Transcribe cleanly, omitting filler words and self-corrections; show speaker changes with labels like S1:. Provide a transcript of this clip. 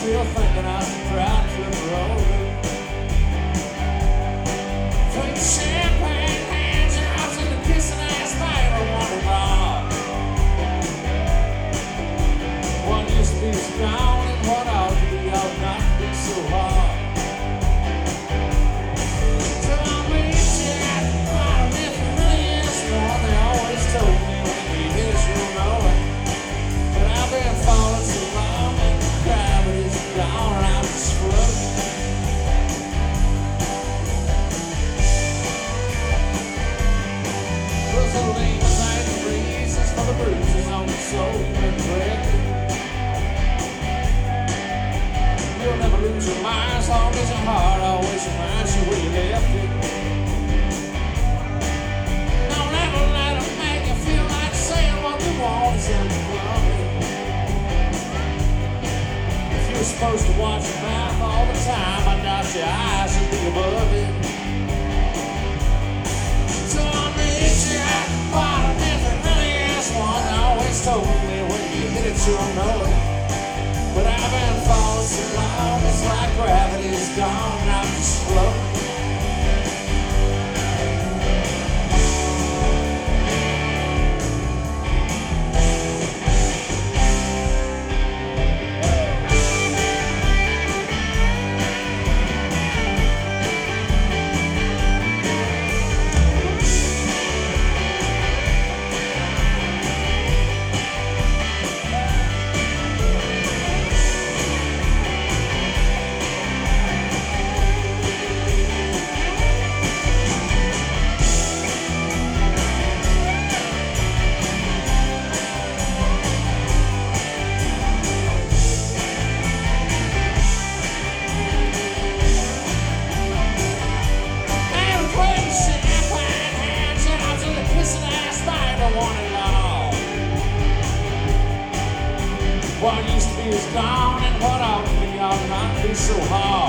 S1: still thinking I was proud to flip her over. Between champagne hand jobs and the kissing ass bite, I want it all. One used to be strong and one ought to be out not to be so hard. Till I meet you at the bottom, if it really is one, they always told me when you hit it, you'll know it. But I've been falling so long and gravity's gone and I'm just floating. Those are lemons and the reasons for the bruises on the soul you've been breaking. You'll never lose your mind as long as your heart always reminds you where you left it. Don't ever let them make you feel like saying what you want is in the club. If you're supposed to watch your mouth all the time, I doubt your eyes would be above it. So I'll meet you at the bottom if it really is one. They always told me when you hit it, you'll know it. But I've been falling so long, it's like gravity's gone and I'm just floating. What used to be is gone, and what ought to be ought not be so hard.